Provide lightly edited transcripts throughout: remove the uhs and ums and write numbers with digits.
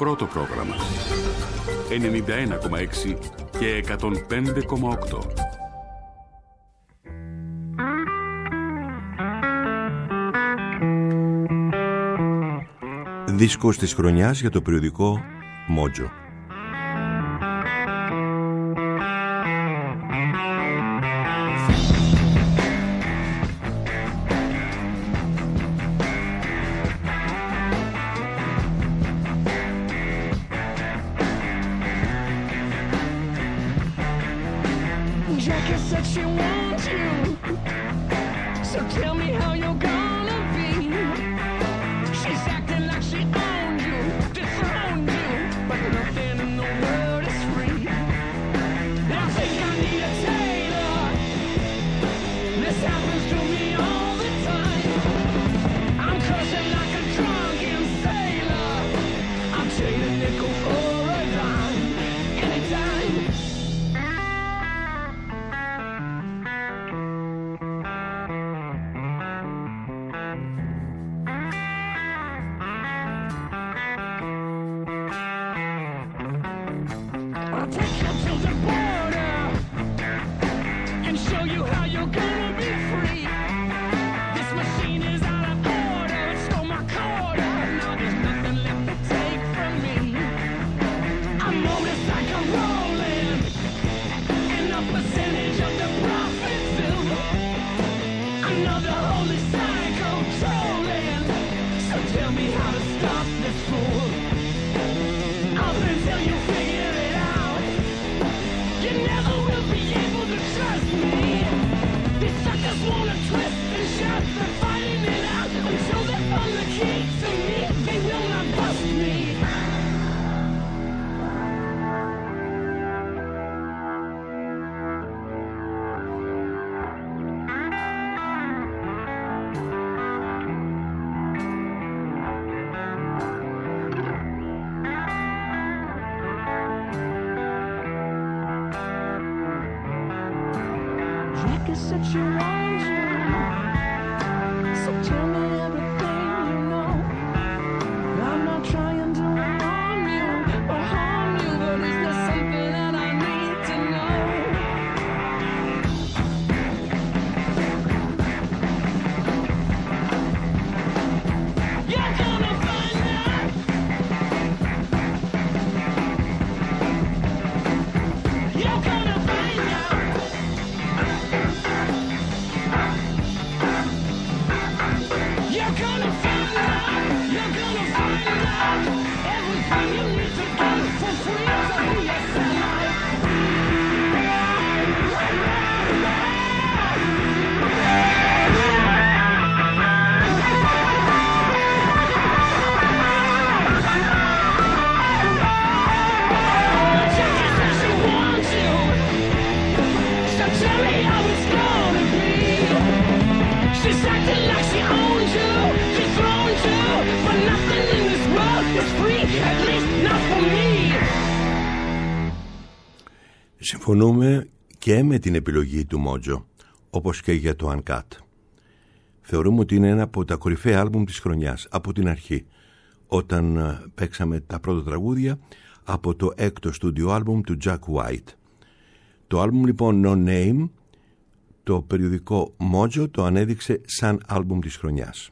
πρώτο πρόγραμμα. 91,6 και 105,8. Δίσκος της χρονιάς για το περιοδικό Mojo. Συμφωνούμε και με την επιλογή του Mojo, όπως και για το Uncut. Θεωρούμε ότι είναι ένα από τα κορυφαία άλμπουμ της χρονιάς, από την αρχή, όταν παίξαμε τα πρώτα τραγούδια από το έκτο στούντιο άλμπουμ του Jack White. Το άλμπουμ λοιπόν No Name, το περιοδικό Mojo το ανέδειξε σαν άλμπουμ της χρονιάς.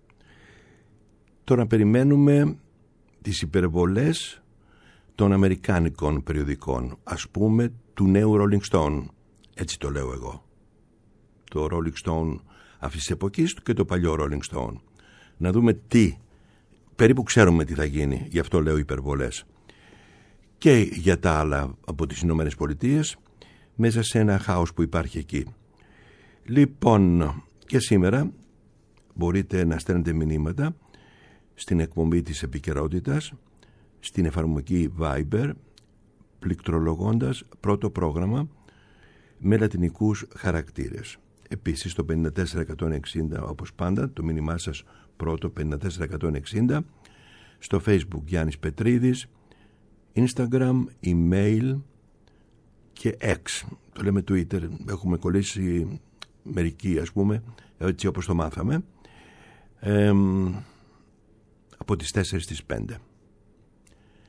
Τώρα περιμένουμε τις υπερβολές των αμερικάνικων περιοδικών, ας πούμε του νέου Rolling Stone, έτσι το λέω εγώ. Το Rolling Stone αυτής της εποχής και το παλιό Rolling Stone. Να δούμε τι, περίπου ξέρουμε τι θα γίνει, γι' αυτό λέω υπερβολές. Και για τα άλλα από τις Ηνωμένες Πολιτείες, μέσα σε ένα χάος που υπάρχει εκεί. Λοιπόν, και σήμερα μπορείτε να στέλνετε μηνύματα στην εκπομπή της επικαιρότητας, στην εφαρμογή Viber, πληκτρολογώντας πρώτο πρόγραμμα με λατινικούς χαρακτήρες. Επίσης το 54160, όπως πάντα, το μήνυμά σας πρώτο 54160, στο Facebook Γιάννης Πετρίδης, Instagram, email και X, το λέμε Twitter, έχουμε κολλήσει μερικοί, ας πούμε, έτσι όπως το μάθαμε, από τις 4 στις 5.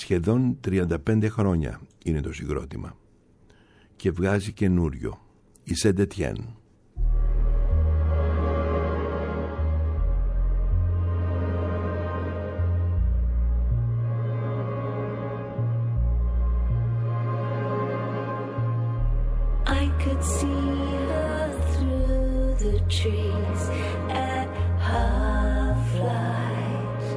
Σχεδόν 35 χρόνια είναι το συγκρότημα και βγάζει καινούριο, η Saint Etienne. I could see her through the trees at half light.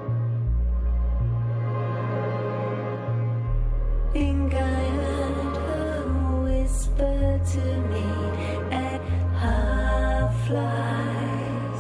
Think I heard her whisper to me at half light.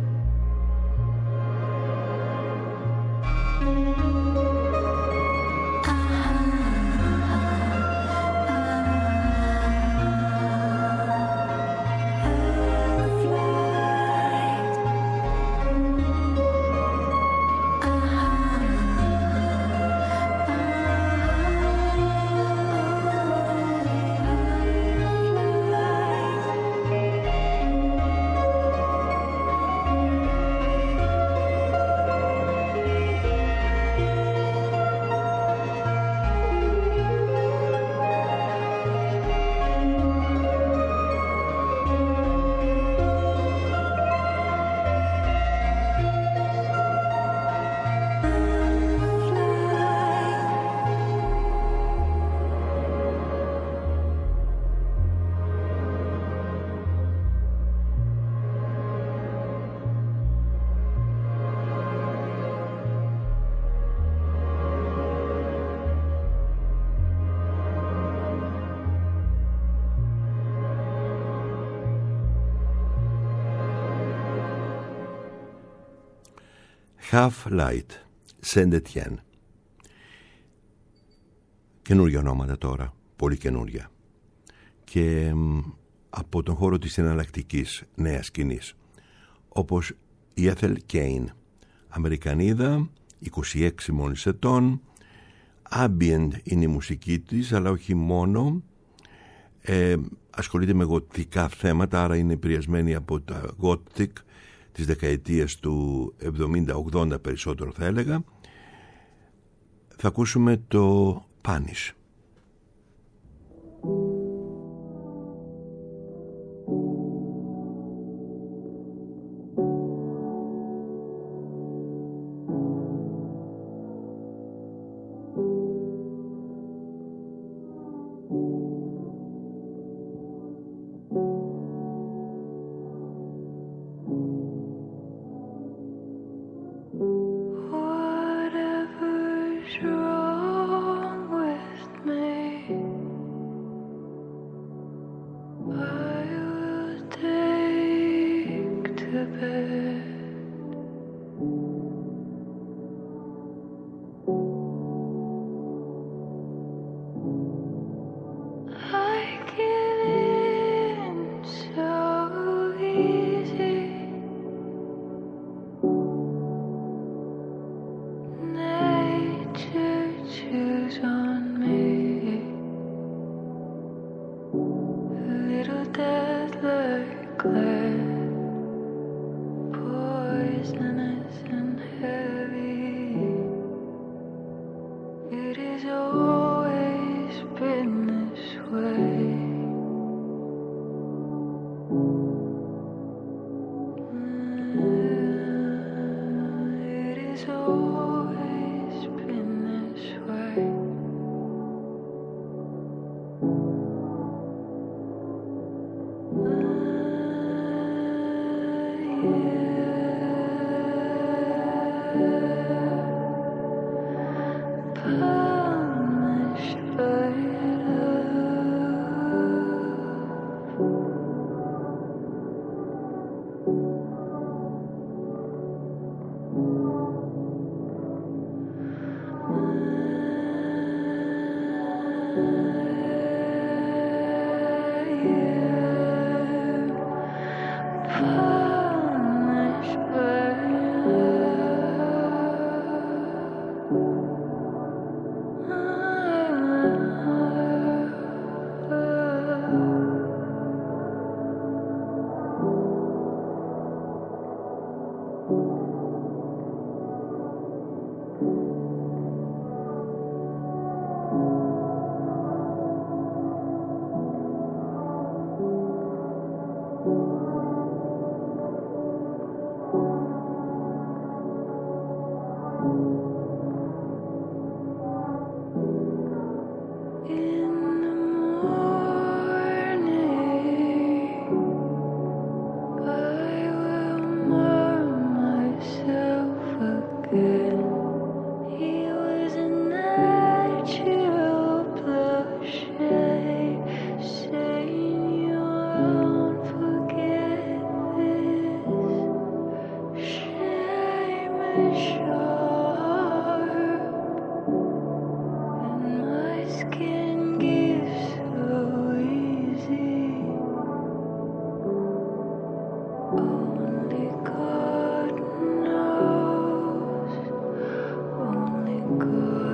Half Light, Saint Etienne. Καινούργια ονόματα τώρα, πολύ καινούργια. Και από τον χώρο της εναλλακτικής νέας σκηνής, όπως η Ethel Cain, Αμερικανίδα, 26 μόλις ετών, ambient είναι η μουσική της, αλλά όχι μόνο, ασχολείται με γοτικά θέματα, άρα είναι επηρεασμένη από τα gothic της δεκαετίας του 70-80 περισσότερο θα έλεγα. Θα ακούσουμε το Punish.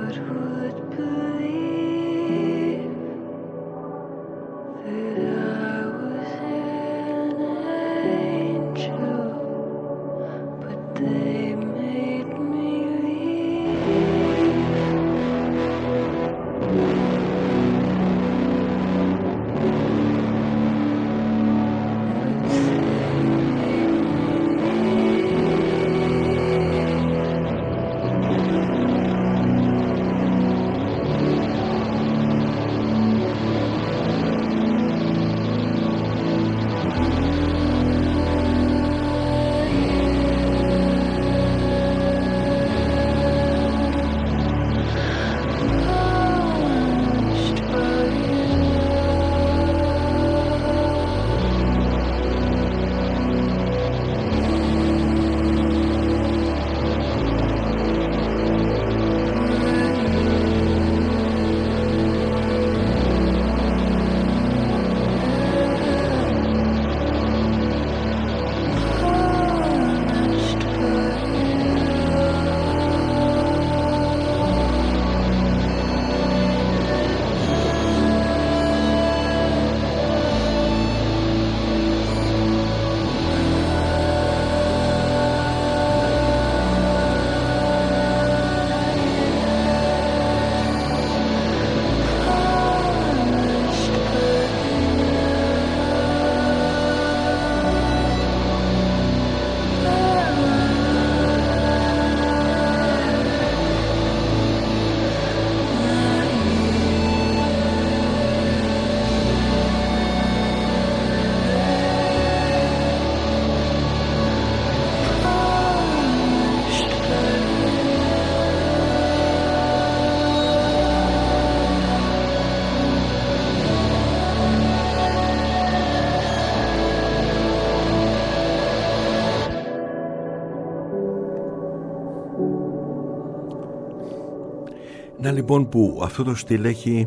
Να λοιπόν που αυτό το στυλ έχει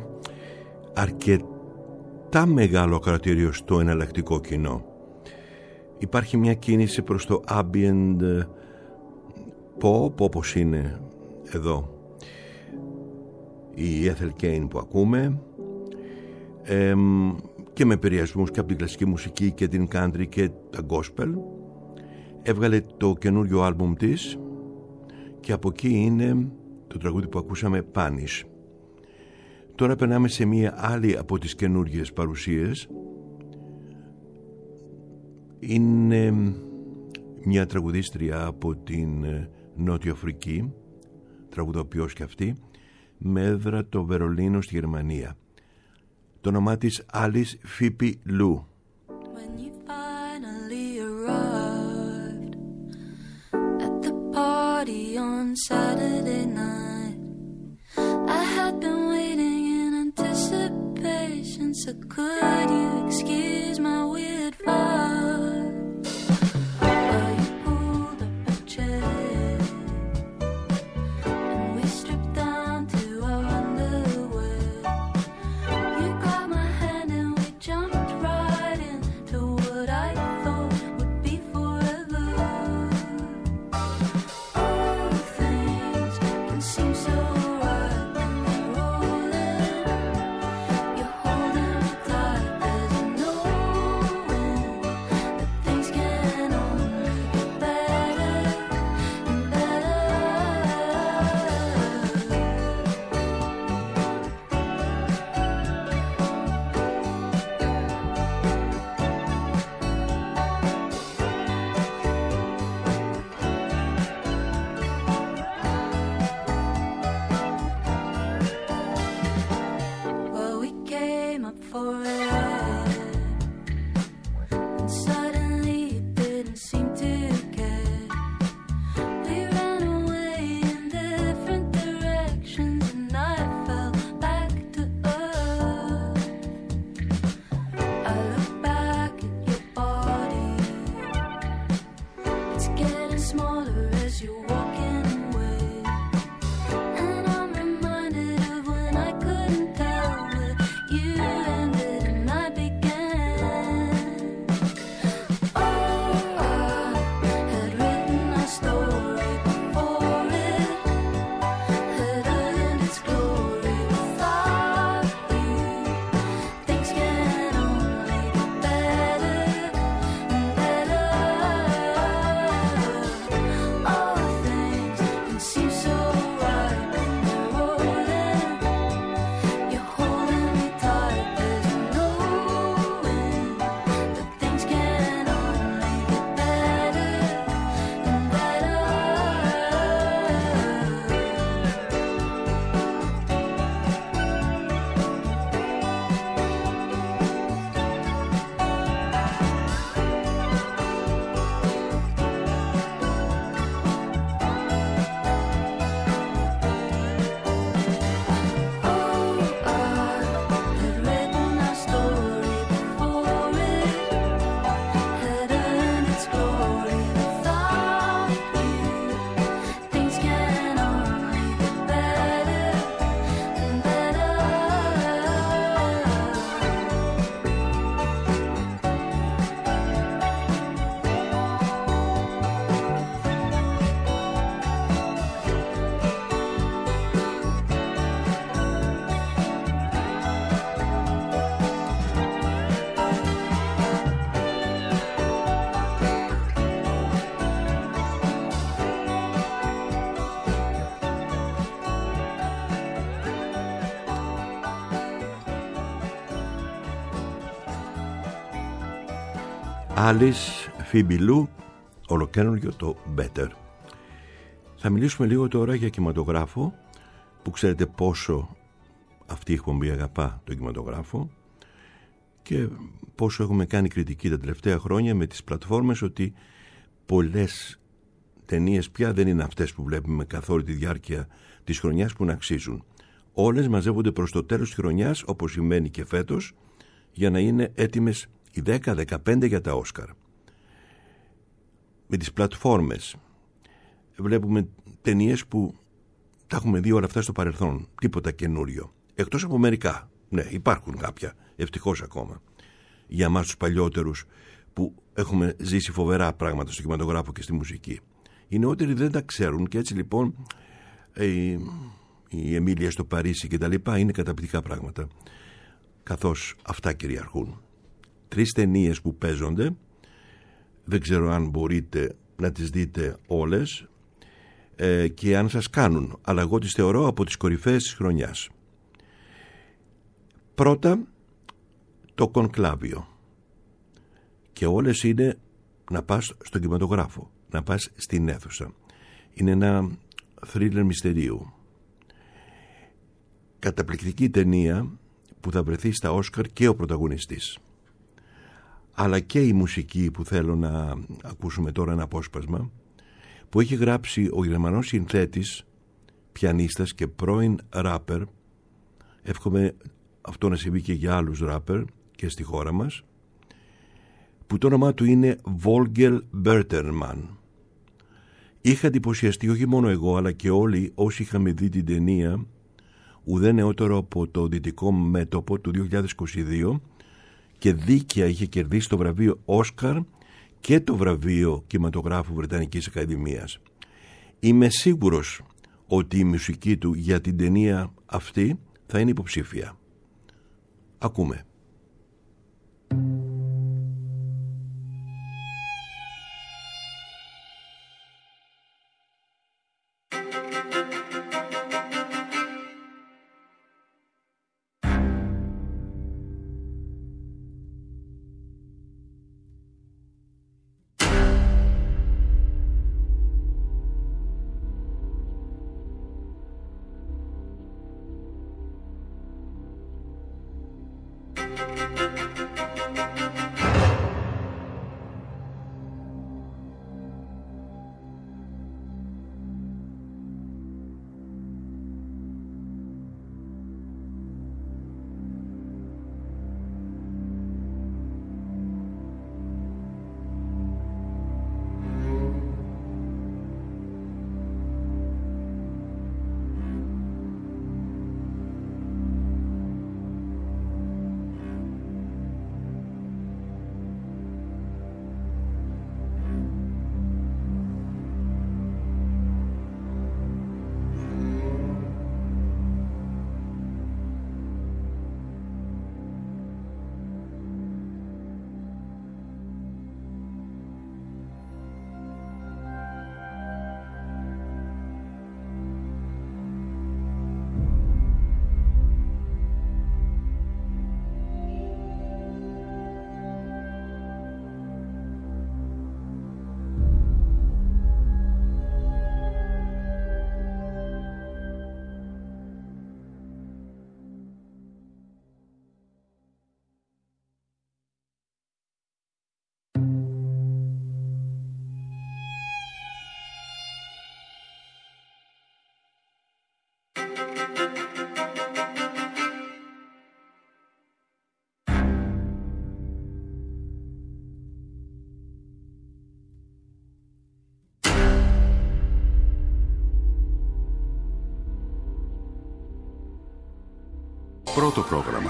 αρκετά μεγάλο κρατήριο στο εναλλακτικό κοινό. Υπάρχει μια κίνηση προς το ambient pop, όπως είναι εδώ η Ethel Cain που ακούμε, και με επηρεασμούς και από την κλασική μουσική και την country και τα gospel. Έβγαλε το καινούριο άλμπουμ της και από εκεί είναι το τραγούδι που ακούσαμε, Panish. Τώρα περνάμε σε μία άλλη από τις καινούργιες παρουσίες. Είναι μια τραγουδίστρια από την Νότια Αφρική, τραγουδοποιός και αυτή, με έδρα το Βερολίνο στη Γερμανία. Το όνομά της Alice Phoebe Lou. When you finally arrived at the party on Saturday night, I had been waiting in anticipation, so could you excuse my weird vibe? Well, you pulled up a chair and we stripped down to our underwear. You grabbed my hand and we jumped right into what I thought would be forever. All things can seem so right when they're rolling. You're holding me tight, there's no knowing that things can only get better and better. Well, we came up for air, and suddenly it didn't seem to care. We ran away in different directions, and I fell back to earth. I look back at your body, it's getting smaller as you're walking away. And I'm reminded of when I couldn't tell where you ended Alice, Phoebe Lou, ολοκαίνουργιο το Better. Θα μιλήσουμε λίγο τώρα για κινηματογράφο, που ξέρετε πόσο αυτή η εκπομπή αγαπά τον κινηματογράφο και πόσο έχουμε κάνει κριτική τα τελευταία χρόνια με τις πλατφόρμες ότι πολλές ταινίες πια δεν είναι αυτές που βλέπουμε καθ' όλη τη διάρκεια της χρονιάς που να αξίζουν. Όλες μαζεύονται προς το τέλος της χρονιάς, όπως σημαίνει και φέτος, για να είναι έτοιμες οι 10-15 για τα Όσκαρ. Με τις πλατφόρμες βλέπουμε ταινίες που τα έχουμε δει όλα αυτά στο παρελθόν, τίποτα καινούριο, εκτός από μερικά. Ναι, υπάρχουν κάποια, ευτυχώς ακόμα, για εμάς τους παλιότερους που έχουμε ζήσει φοβερά πράγματα στο κινηματογράφο και στη μουσική. Οι νεότεροι δεν τα ξέρουν και έτσι λοιπόν η Εμίλια στο Παρίσι και τα λοιπά είναι καταπληκτικά πράγματα, καθώς αυτά κυριαρχούν. 3 ταινίες που παίζονται, δεν ξέρω αν μπορείτε να τις δείτε όλες και αν σας κάνουν, αλλά εγώ τις θεωρώ από τις κορυφαίες της χρονιάς. Πρώτα, το Κονκλάβιο, και όλες είναι να πας στον κινηματογράφο, να πας στην αίθουσα. Είναι ένα θρίλερ μυστερίου, καταπληκτική ταινία που θα βρεθεί στα Όσκαρ και ο πρωταγωνιστής, αλλά και η μουσική που θέλω να ακούσουμε τώρα, ένα απόσπασμα που έχει γράψει ο Γερμανός συνθέτης, πιανίστας και πρώην ράπερ. Εύχομαι αυτό να συμβεί και για άλλους ράπερ και στη χώρα μας, που το όνομά του είναι Βόλγκελ Μπέρτερμαν. Είχα εντυπωσιαστεί όχι μόνο εγώ, αλλά και όλοι όσοι είχαμε δει την ταινία ουδέ νεότερο από το Δυτικό Μέτωπο του 2022 και δίκαια είχε κερδίσει το βραβείο Όσκαρ και το βραβείο κινηματογράφου Βρετανικής Ακαδημίας. Είμαι σίγουρος ότι η μουσική του για την ταινία αυτή θα είναι υποψήφια. Ακούμε. Πρώτο πρόγραμμα.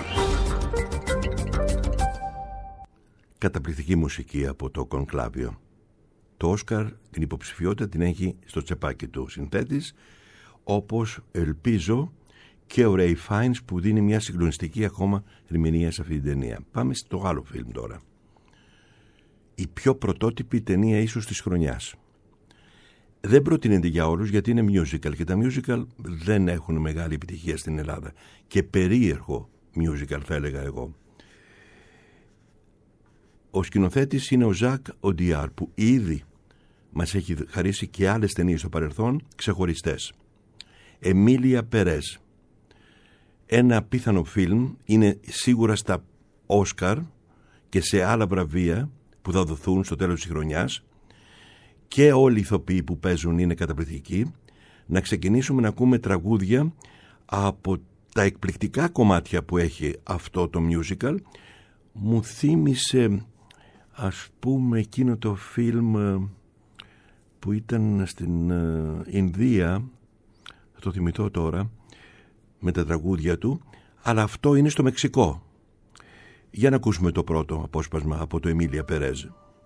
Καταπληκτική μουσική από το Κονκλάβιο. Το Όσκαρ την υποψηφιότητα την έχει στο τσεπάκι του συνθέτης, όπως ελπίζω και ο Ray Fiennes, που δίνει μια συγκλονιστική ακόμα ερμηνεία σε αυτή την ταινία. Πάμε στο άλλο φιλμ τώρα. Η πιο πρωτότυπη ταινία ίσως της χρονιάς. Δεν προτείνεται για όλους γιατί είναι musical και τα musical δεν έχουν μεγάλη επιτυχία στην Ελλάδα και περίεργο musical θα έλεγα εγώ. Ο σκηνοθέτης είναι ο Ζακ Οντιάρ, που ήδη μας έχει χαρίσει και άλλες ταινίες στο παρελθόν ξεχωριστές. Εμίλια Περές. Ένα απίθανο φιλμ, είναι σίγουρα στα Όσκαρ και σε άλλα βραβεία που θα δοθούν στο τέλος της χρονιάς, και όλοι οι ηθοποιοί που παίζουν είναι καταπληκτικοί. Να ξεκινήσουμε να ακούμε τραγούδια από τα εκπληκτικά κομμάτια που έχει αυτό το musical. Μου θύμισε, ας πούμε, εκείνο το φιλμ που ήταν στην Ινδία, θα το θυμηθώ τώρα, με τα τραγούδια του, αλλά αυτό είναι στο Μεξικό. Για να ακούσουμε το πρώτο απόσπασμα από το Εμίλια Περέζ.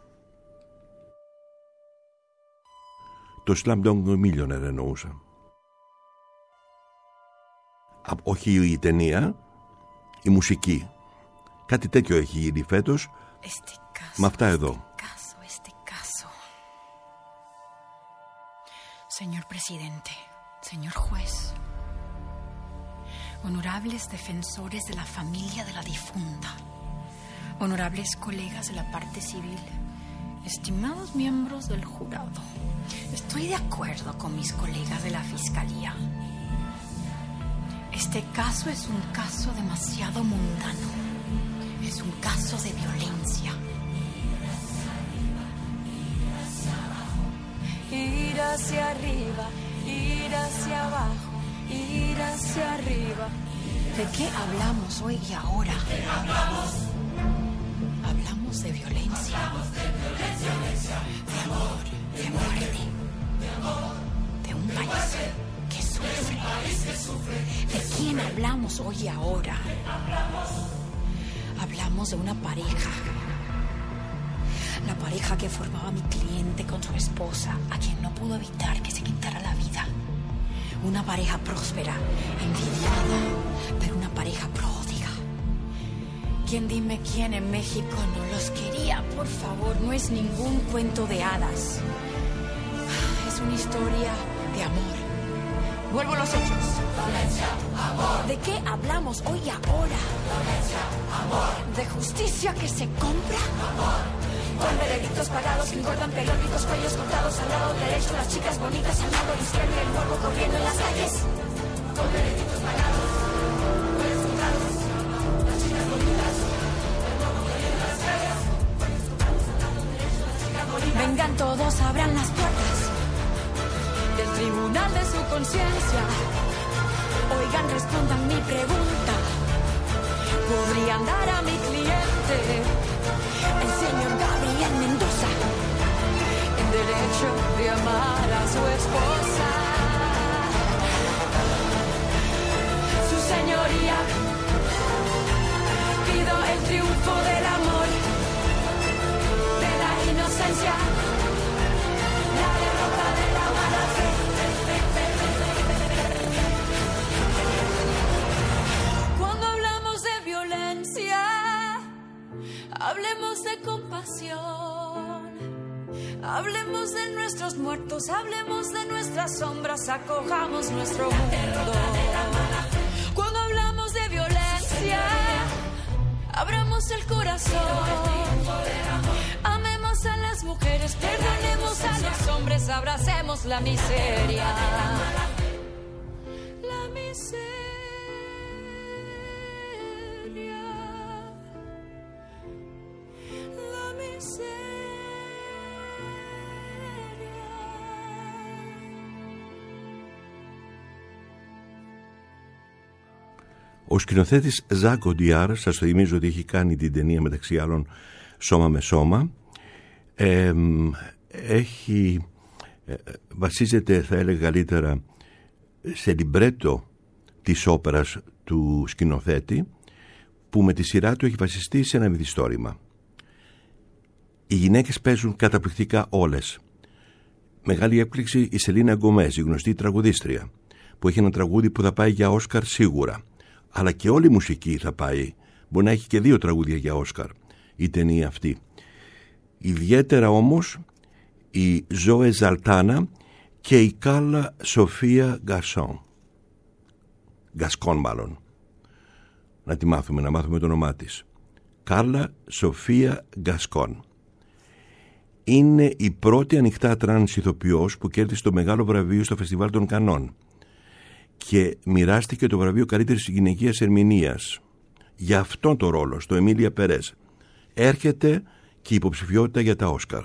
Το Slumdog Millionaire εννοούσα. Όχι η ταινία, η μουσική. Κάτι τέτοιο έχει γίνει φέτος, με αυτά εδώ. Señor presidente, señor juez, honorables defensores de la familia de la difunta, honorables colegas de la parte civil, estimados miembros del jurado, estoy de acuerdo con mis colegas de la fiscalía. Este caso es un caso demasiado mundano, es un caso de violencia. Ir hacia arriba, ir hacia abajo, ir hacia arriba. ¿De qué hablamos hoy y ahora? Hablamos de violencia. De amor, de muerte. De un país que sufre. ¿De quién hablamos hoy y ahora? Hablamos de una pareja. La pareja que formaba mi cliente con su esposa, a quien no pudo evitar que se quitara la vida. Una pareja próspera, envidiada, pero una pareja pródiga. Dime quién en México no los quería, por favor, no es ningún cuento de hadas. Es una historia de amor. Vuelvo a los hechos. Violencia, amor. ¿De qué hablamos hoy y ahora? Violencia, amor. ¿De justicia que se compra? Amor. Con veredictos pagados que engordan periódicos, cuellos cortados al lado derecho, las chicas bonitas al lado izquierdo y el polvo corriendo en las calles. Con veredictos pagados, cuellos cortados, las chicas bonitas, el polvo corriendo en las calles. Cuellos cortados al lado derecho, las chicas bonitas. Vengan todos, abran las puertas del tribunal de su conciencia. Oigan, respondan mi pregunta. ¿Podrían dar a mi cliente, el señor Gabriel Mendoza, el derecho de amar a su esposa? Su señoría, pido el triunfo del amor, de la inocencia, la derrota de la mala fe. Cuando hablamos de violencia, hablemos de compasión, hablemos de nuestros muertos, hablemos de nuestras sombras, acojamos nuestro mundo. Cuando hablamos de violencia, abramos el corazón, amemos a las mujeres, perdonemos a los hombres, abracemos la miseria. La miseria. Ο σκηνοθέτης Ζακ Οντιάρ, σας το θυμίζω ότι έχει κάνει την ταινία μεταξύ άλλων Σώμα με Σώμα, βασίζεται, θα έλεγα καλύτερα, σε λιμπρέτο της όπερας του σκηνοθέτη, που με τη σειρά του έχει βασιστεί σε ένα μυθιστόρημα. Οι γυναίκες παίζουν καταπληκτικά όλες. Μεγάλη έκπληξη η Σελίνα Γκομές, η γνωστή τραγουδίστρια, που έχει ένα τραγούδι που θα πάει για Όσκαρ σίγουρα. Αλλά και όλη η μουσική θα πάει. Μπορεί να έχει και 2 τραγούδια για Όσκαρ η ταινία αυτή. Ιδιαίτερα όμως η Ζόε Ζαλτάνα και η Κάλα Σοφία Γκασκόν μάλλον. Να μάθουμε το όνομά της. Κάρλα Σοφία Γκασκόν. Είναι η πρώτη ανοιχτά τρανς ηθοποιός που κέρδισε το μεγάλο βραβείο στο Φεστιβάλ των Κανών και μοιράστηκε το βραβείο καλύτερης γυναικείας ερμηνείας για αυτόν τον ρόλο στο Εμίλια Περές. Έρχεται και η υποψηφιότητα για τα Όσκαρ.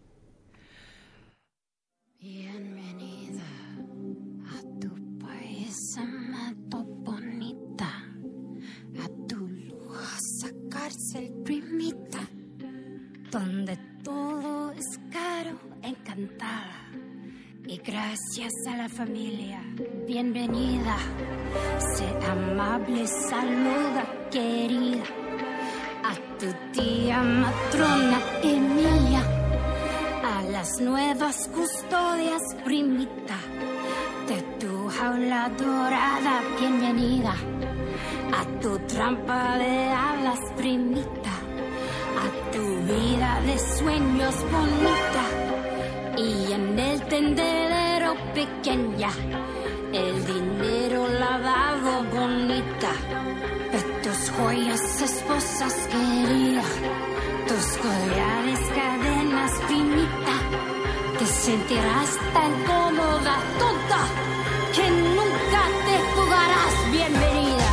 Donde todo es caro, encantada. Y gracias a la familia, bienvenida. Sé amable, saluda, querida. A tu tía matrona Emilia. A las nuevas custodias, primita. De tu jaula dorada, bienvenida. A tu trampa de alas, primita. A tu vida de sueños bonita. Y en el tendedero pequeña, el dinero lavado bonita. De tus joyas, esposas queridas, tus collares, cadenas, primita. Te sentirás tan cómoda, tonta, que nunca te fugarás. Bienvenida.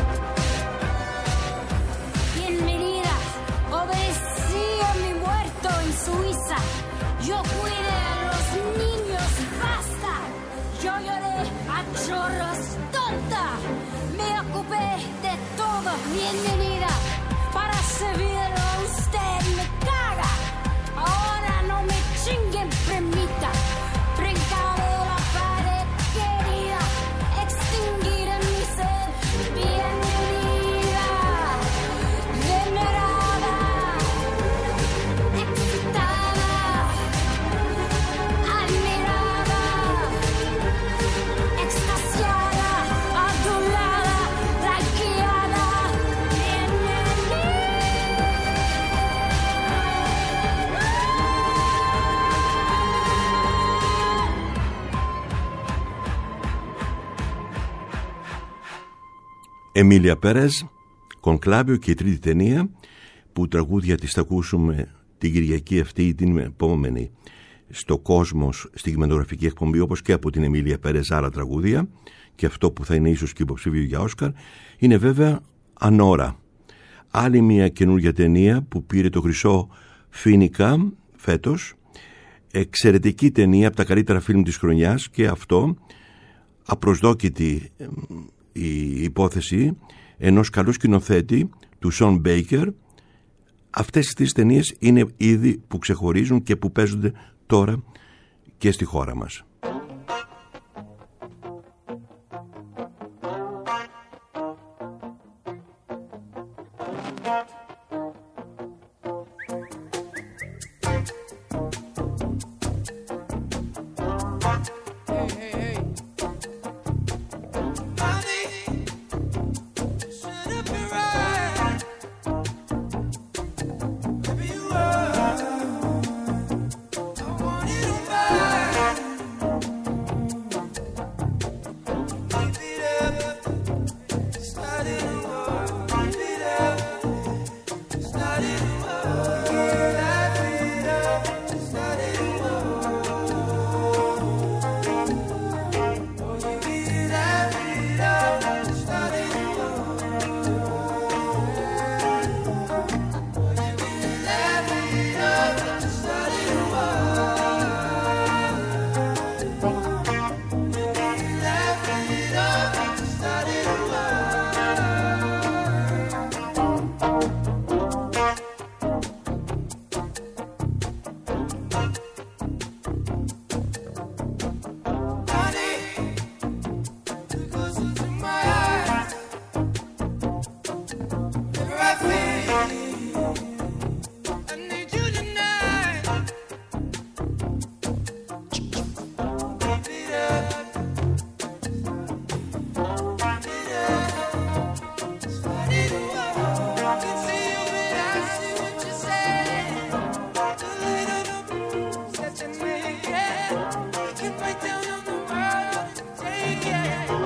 Suiza, yo cuidé a los niños, basta. Yo lloré a chorros, tonta. Me ocupé de todo, bienvenida. Para servirlo a usted me caga. Ahora no me chinguen, primita. Brinca de la pared, querida. Extinguir en mi sed, bienvenida. Venerada. Εμίλια Πέρες, Κονκλάβιο και η τρίτη ταινία που τραγούδια της θα ακούσουμε την Κυριακή αυτή ή την επόμενη στο Κόσμος στη κειμενογραφική εκπομπή, όπως και από την Εμίλια Πέρες άλλα τραγούδια, και αυτό που θα είναι ίσως και υποψήφιο για Όσκαρ είναι βέβαια Ανώρα, άλλη μια καινούργια ταινία που πήρε το χρυσό Φίνικα φέτος, εξαιρετική ταινία από τα καλύτερα φιλμ της χρονιάς, και αυτό απροσδόκητη η υπόθεση ενός καλού σκηνοθέτη του Σον Μπέικερ. Αυτές τις ταινίες είναι είδη που ξεχωρίζουν και που παίζονται τώρα και στη χώρα μας.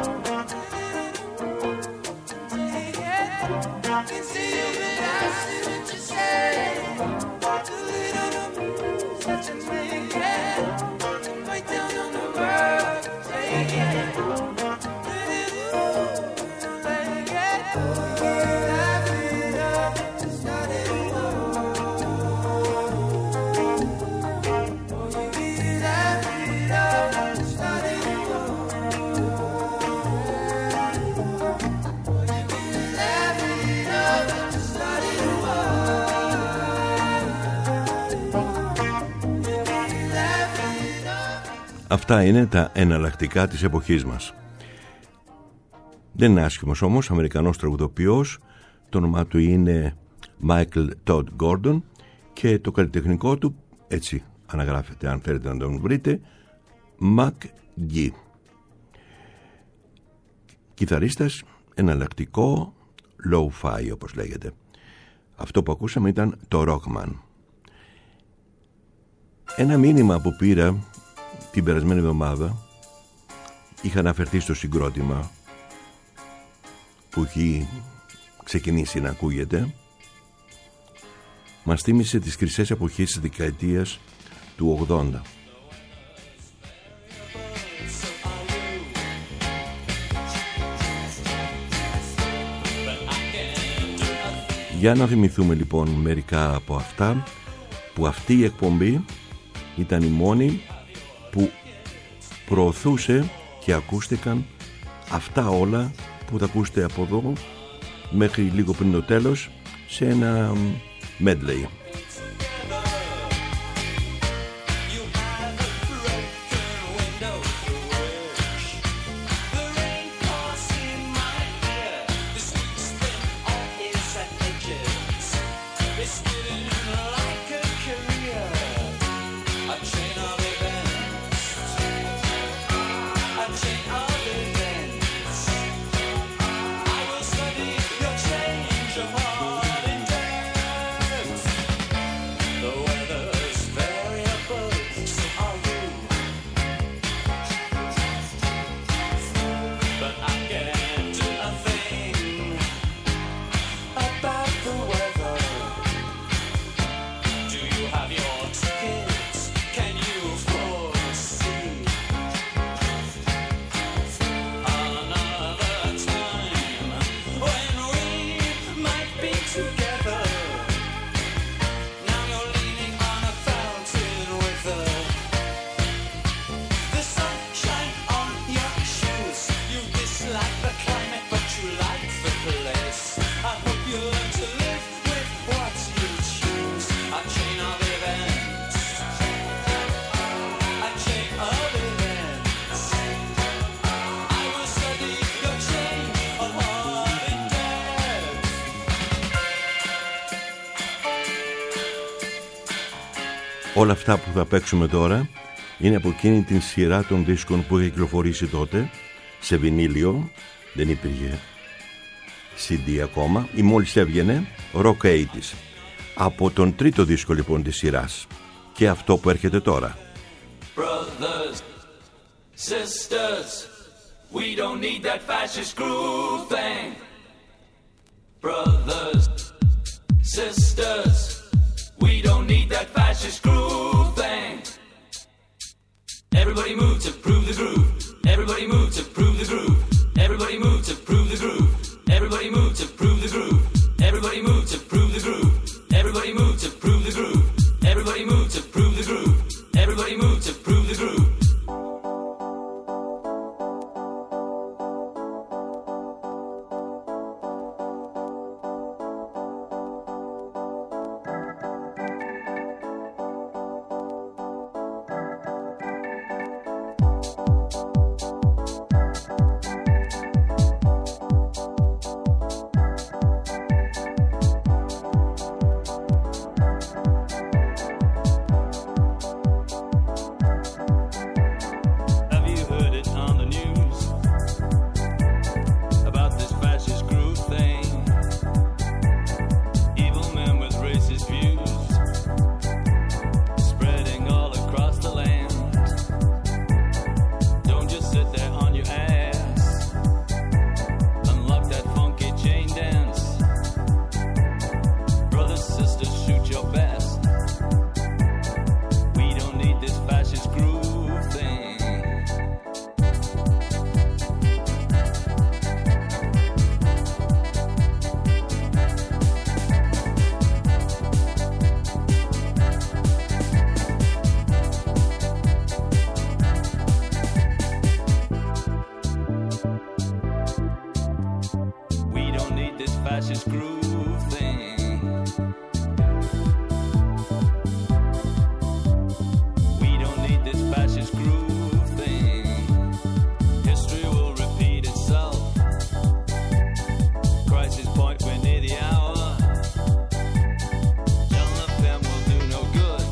can see you, but I see what Αυτά είναι τα εναλλακτικά της εποχής μας. Δεν είναι άσχημος όμως, Αμερικανός τραγουδοποιός. Το όνομά του είναι Michael Todd Gordon και το καλλιτεχνικό του, έτσι αναγράφεται αν θέλετε να τον βρείτε, Mac G. Κιθαρίστας, εναλλακτικό, low-fi όπως λέγεται. Αυτό που ακούσαμε ήταν το Rockman. Ένα μήνυμα που πήρα την περασμένη εβδομάδα, είχα αναφερθεί στο συγκρότημα που έχει ξεκινήσει να ακούγεται, μας θύμισε τις χρυσές εποχές της δεκαετίας του 80. Για να θυμηθούμε λοιπόν μερικά από αυτά, που αυτή η εκπομπή ήταν η μόνη που προωθούσε και ακούστηκαν αυτά όλα που θα ακούσετε από εδώ μέχρι λίγο πριν το τέλος σε ένα medley. Όλα αυτά που θα παίξουμε τώρα είναι από εκείνη την σειρά των δίσκων που είχε κυκλοφορήσει τότε σε βινίλιο, δεν υπήρχε CD ακόμα, ή μόλις έβγαινε, Rock 80's. Από τον τρίτο δίσκο λοιπόν της σειράς και αυτό που έρχεται τώρα. Brothers, sisters, we don't need that fascist groove thing. Brothers, sisters, we don't need that fascist groove thing. Everybody move to prove the groove. Everybody move to prove the groove. Everybody move to prove the groove. Everybody move to prove the groove. Everybody move to prove the groove. Everybody move to prove the groove. Everybody move to prove the groove. Everybody move to prove the groove. fascist groove thing. We don't need this fascist groove thing. History will repeat itself. Crisis point, we're near the hour. John Le Pen will do no good.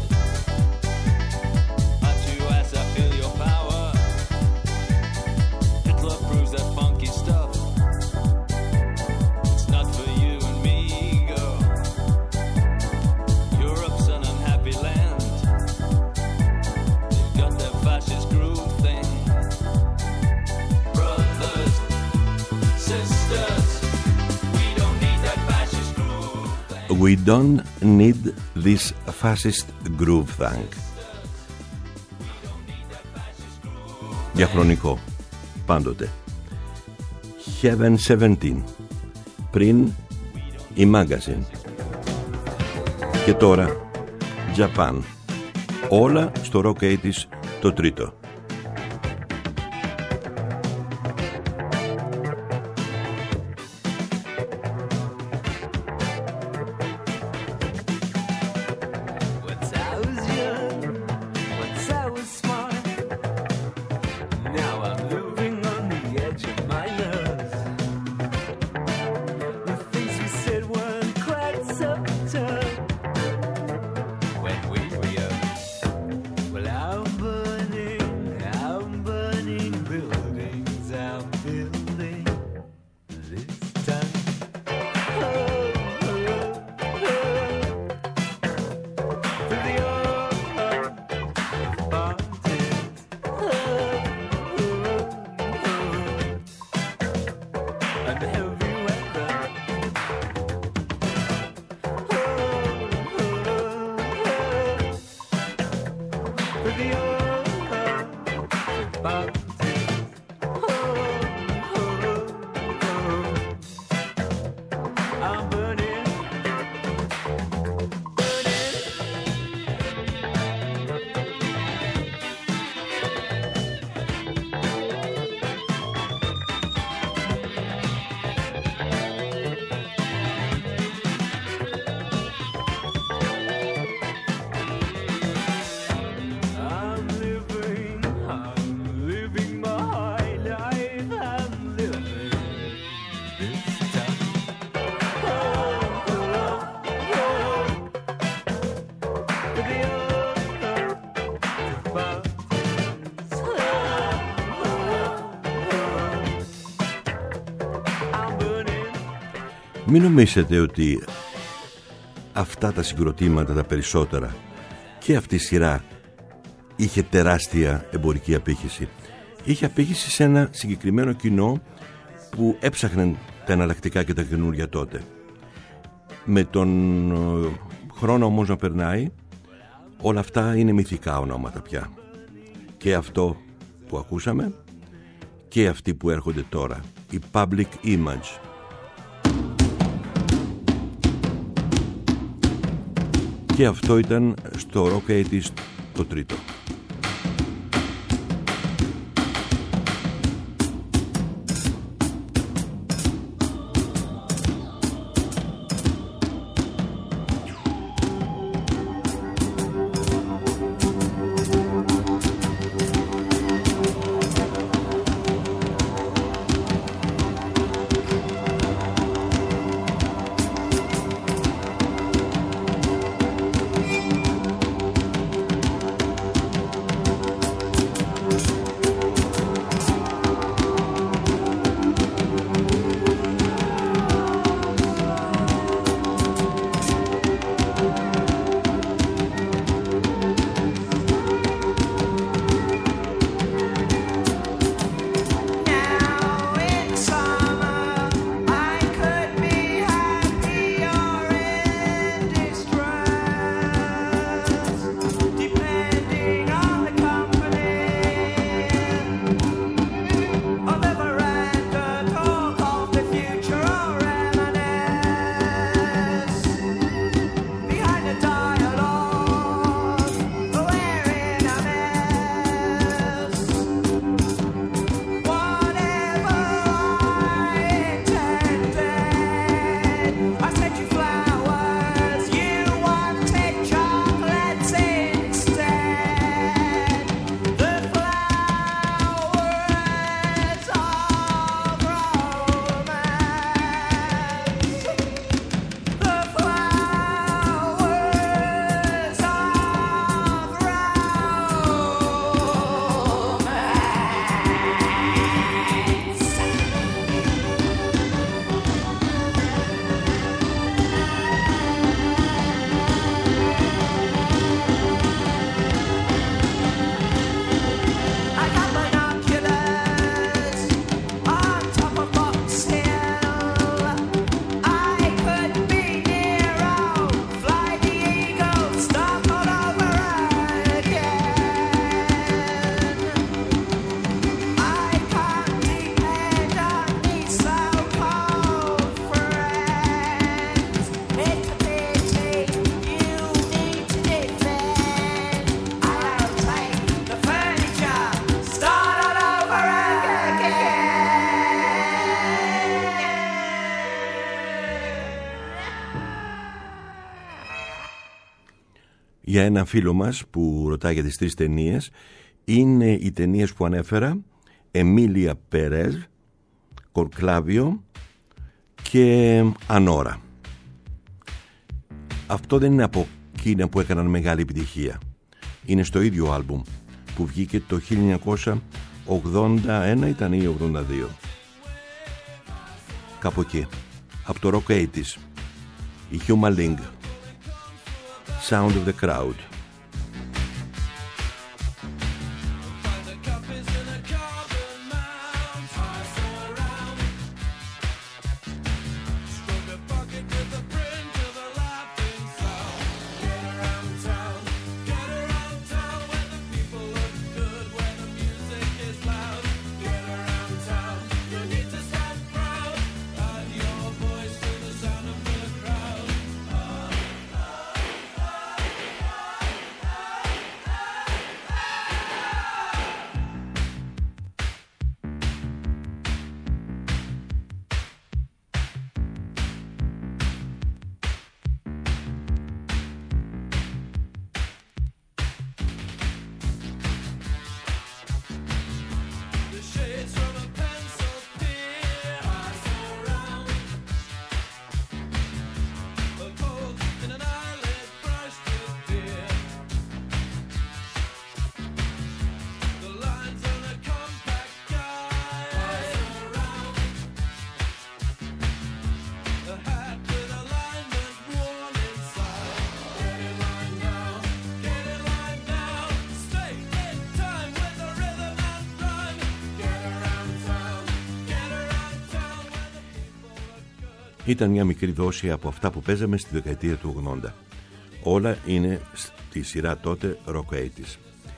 At you as I feel your power. Hitler proves that funky stuff. It's not for you and me, girl. Europe's an unhappy land. They've got their fascist groove thing. Brothers, sisters, we don't need that fascist groove thing. We don't need this fascist groove thing. Διαχρονικό, πάντοτε. Heaven 17, πριν η Magazine. Και τώρα Japan. Όλα στο Rock 80's το τρίτο. Once I was young, once I was smart. Now I'm living on the edge of my love. The things we said weren't quite so tough when we were young. Well, I'm burning buildings. I'm building this time. To the old parties. And heavy weather. To the old parties. I'm burning. I'm living my high life. I'm living this time. To the old parties. I'm burning. Μην νομίσετε ότι αυτά τα συγκροτήματα τα περισσότερα και αυτή η σειρά είχε τεράστια εμπορική απήχηση. Είχε απήχηση σε ένα συγκεκριμένο κοινό που έψαχναν τα εναλλακτικά και τα καινούργια τότε. Με τον χρόνο όμως να περνάει, όλα αυτά είναι μυθικά ονόματα πια. Και αυτό που ακούσαμε και αυτοί που έρχονται τώρα, η Public Image. Και αυτό ήταν στο Rock 80's το τρίτο. για ένα φίλο μας που ρωτάει για τις 3 ταινίες. Είναι οι ταινίες που ανέφερα: Εμίλια Περέζ, Κορκλάβιο και Ανώρα. Αυτό δεν είναι από εκείνα που έκαναν μεγάλη επιτυχία. Είναι στο ίδιο άλμπουμ που βγήκε το 1981, ήταν ή 82. Κάπου εκεί. Από το Rock 80's. Η Human League. Sound of the Crowd. Ήταν μια μικρή δόση από αυτά που παίζαμε στη δεκαετία του 80. Όλα είναι στη σειρά τότε Rock 80's.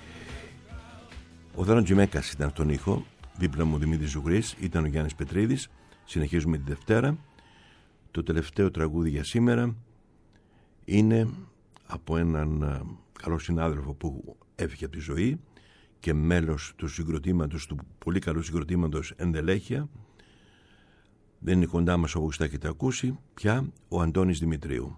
Ο Δραν Τζιμέκας ήταν στον ήχο, δίπλα μου ο Δημήτρης Ζουγρής, ήταν ο Γιάννης Πετρίδης. Συνεχίζουμε τη Δευτέρα. Το τελευταίο τραγούδι για σήμερα είναι από έναν καλό συνάδελφο που έφυγε από τη ζωή και μέλος του συγκροτήματος, του πολύ καλού συγκροτήματος Ενδελέχεια. Δεν είναι κοντά μας όπως τα έχετε ακούσει πια, ο Αντώνης Δημητρίου.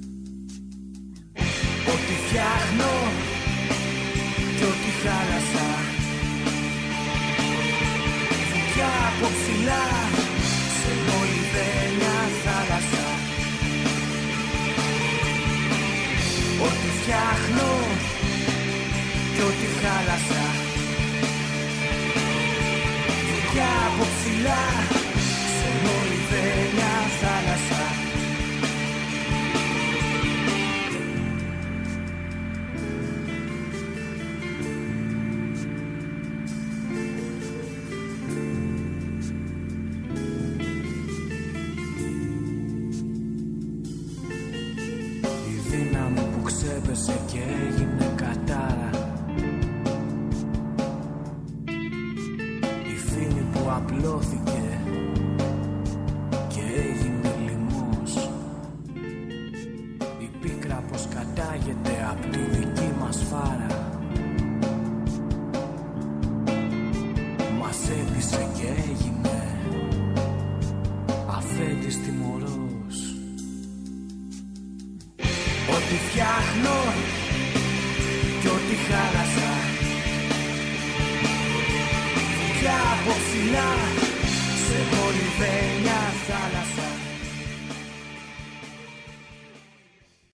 Ό,τι φτιάχνω και ό,τι χάλασα από ψηλά σε μολυβένια θάλασσα. Ό,τι φτιάχνω κι ό,τι χάλασα. Κι από ψηλά σε μολυβένια θάλασσα. Η δύναμη που ξέπεσε και έγινε κατάρα. Απλώθηκε και έγινε λοιμός. Η πίκρα πως κατάγεται απ' τη δική μας φάρα. Μας έπεισε και έγινε αφέντης τιμωρός. Ό,τι φτιάχνω κι ό,τι χάλασα. Κι από ψηλά σε μολυβένια θάλασσα.